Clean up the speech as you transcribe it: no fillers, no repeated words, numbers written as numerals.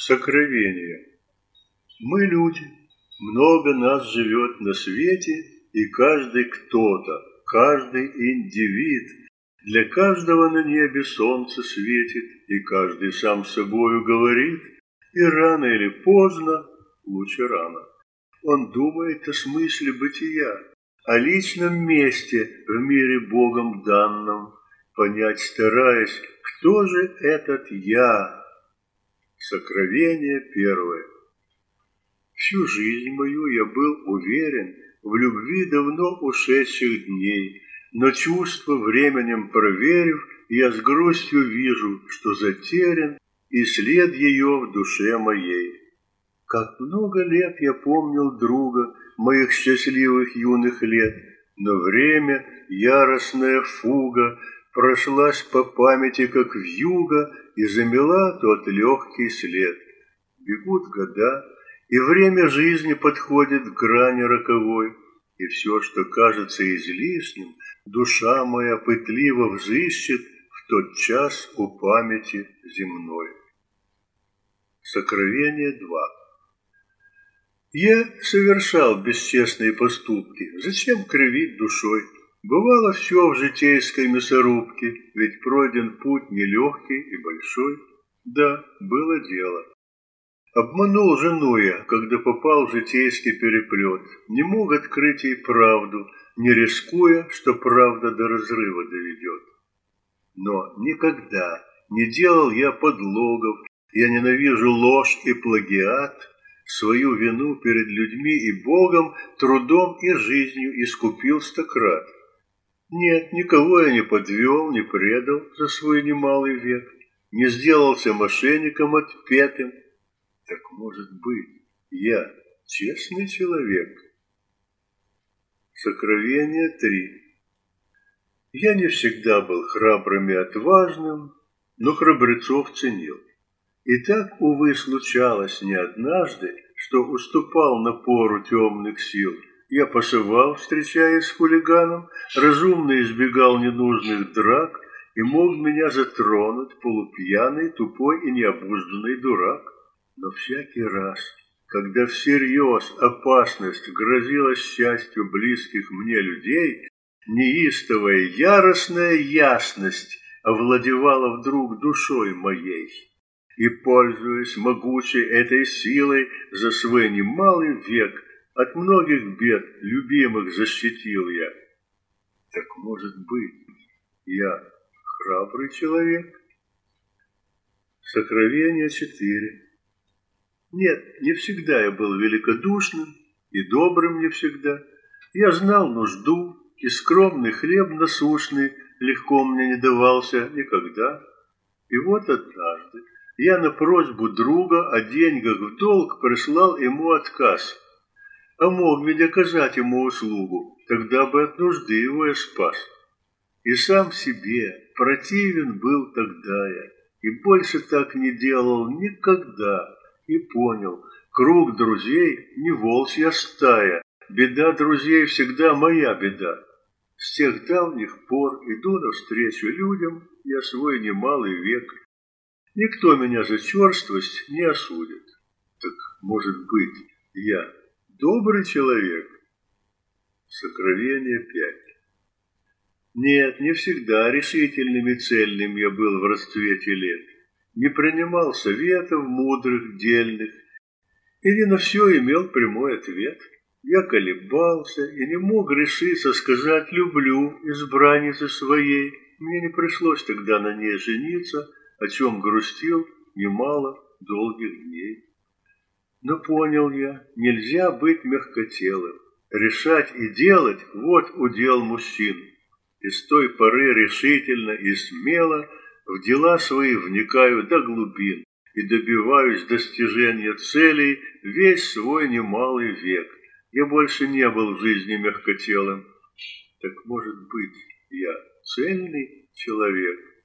Сокровение. Мы люди, много нас живет на свете, и каждый кто-то, каждый индивид. Для каждого на небе солнце светит, и каждый сам с собою говорит, и рано или поздно, лучше рано, он думает о смысле бытия, о личном месте в мире Богом данном, понять стараясь, кто же этот я. Сокровение первое. Всю жизнь мою я был уверен в любви давно ушедших дней, но чувство временем проверив, я с грустью вижу, что затерян и след ее в душе моей. Как много лет я помнил друга моих счастливых юных лет, но время, яростная фуга, прошлась по памяти, как вьюга, и замела тот легкий след. Бегут года, и время жизни подходит к грани роковой, и все, что кажется излишним, душа моя пытливо взыщет в тот час у памяти земной. Сокровение 2. Я совершал бесчестные поступки, зачем кривить душой? Бывало все в житейской мясорубке, ведь пройден путь нелегкий и большой. Да, было дело. Обманул жену я, когда попал в житейский переплет, не мог открыть ей правду, не рискуя, что правда до разрыва доведет. Но никогда не делал я подлогов, я ненавижу ложь и плагиат, свою вину перед людьми и Богом трудом и жизнью искупил стократ. Нет, никого я не подвел, не предал за свой немалый век, не сделался мошенником отпетым. Так может быть, я честный человек? Сокровение 3. Я не всегда был храбрым и отважным, но храбрецов ценил. И так, увы, случалось не однажды, что уступал напору темных сил. Я пасовал, встречаясь с хулиганом, разумно избегал ненужных драк, и мог меня затронуть полупьяный, тупой и необузданный дурак. Но всякий раз, когда всерьез опасность грозила счастью близких мне людей, неистовая яростная ясность овладевала вдруг душой моей. И, пользуясь могучей этой силой, за свой немалый век от многих бед любимых защитил я. Так может быть, я храбрый человек? Сокровение 4. Нет, не всегда я был великодушным и добрым не всегда. Я знал нужду, и скромный хлеб насущный легко мне не давался никогда. И вот однажды я на просьбу друга о деньгах в долг прислал ему отказ. А мог ведь оказать ему услугу, тогда бы от нужды его я спас. И сам себе противен был тогда я, и больше так не делал никогда. И понял, круг друзей не волчья стая, беда друзей всегда моя беда. С тех давних пор иду навстречу людям я свой немалый век. Никто меня за черствость не осудит. Так, может быть, я добрый человек? Сокровение 5. Нет, не всегда решительным и цельным я был в расцвете лет. Не принимал советов мудрых, дельных, и не на все имел прямой ответ. Я колебался и не мог решиться сказать «люблю» избраннице своей. Мне не пришлось тогда на ней жениться, о чем грустил немало долгих дней. Но понял я, нельзя быть мягкотелым. Решать и делать – вот удел мужчин. И с той поры решительно и смело в дела свои вникаю до глубин и добиваюсь достижения целей весь свой немалый век. Я больше не был в жизни мягкотелым. Так может быть, я цельный человек?